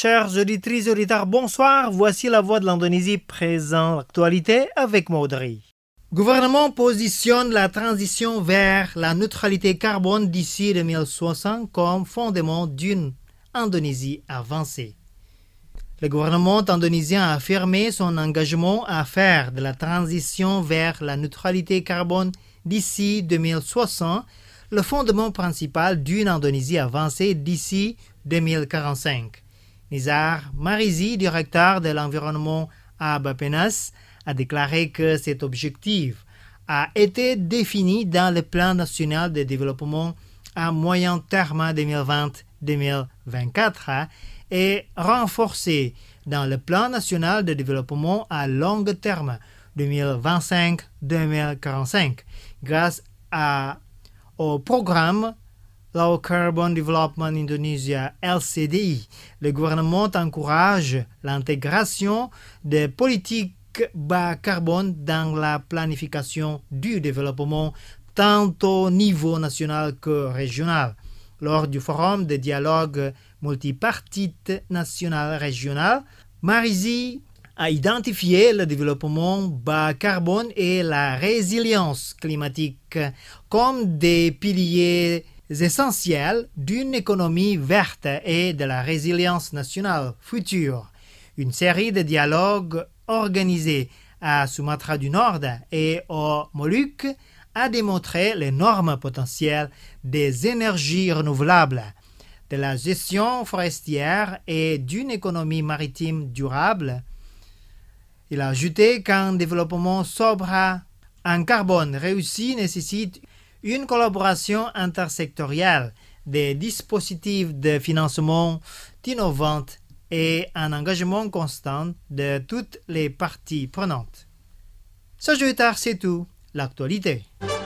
Chers auditrices et auditeurs, bonsoir. Voici la voix de l'Indonésie présente l'actualité avec Maudry. Gouvernement positionne la transition vers la neutralité carbone d'ici 2060 comme fondement d'une Indonésie avancée. Le gouvernement indonésien a affirmé son engagement à faire de la transition vers la neutralité carbone d'ici 2060 le fondement principal d'une Indonésie avancée d'ici 2045. Nizar Marizi, directeur de l'environnement à Bappenas, a déclaré que cet objectif a été défini dans le plan national de développement à moyen terme 2020-2024 et renforcé dans le plan national de développement à long terme 2025-2045 grâce au programme Low Carbon Development Indonesia LCDI. Le gouvernement encourage l'intégration des politiques bas carbone dans la planification du développement tant au niveau national que régional. Lors du forum de dialogue multipartite national-régional, Marizi a identifié le développement bas carbone et la résilience climatique comme des piliers essentiels d'une économie verte et de la résilience nationale future. Une série de dialogues organisés à Sumatra du Nord et aux Moluques a démontré l'énorme potentiel des énergies renouvelables, de la gestion forestière et d'une économie maritime durable. Il a ajouté qu'un développement sobre en carbone réussi nécessite une collaboration intersectorielle, des dispositifs de financement innovants et un engagement constant de toutes les parties prenantes. Ce jeudi, c'est tout, l'actualité.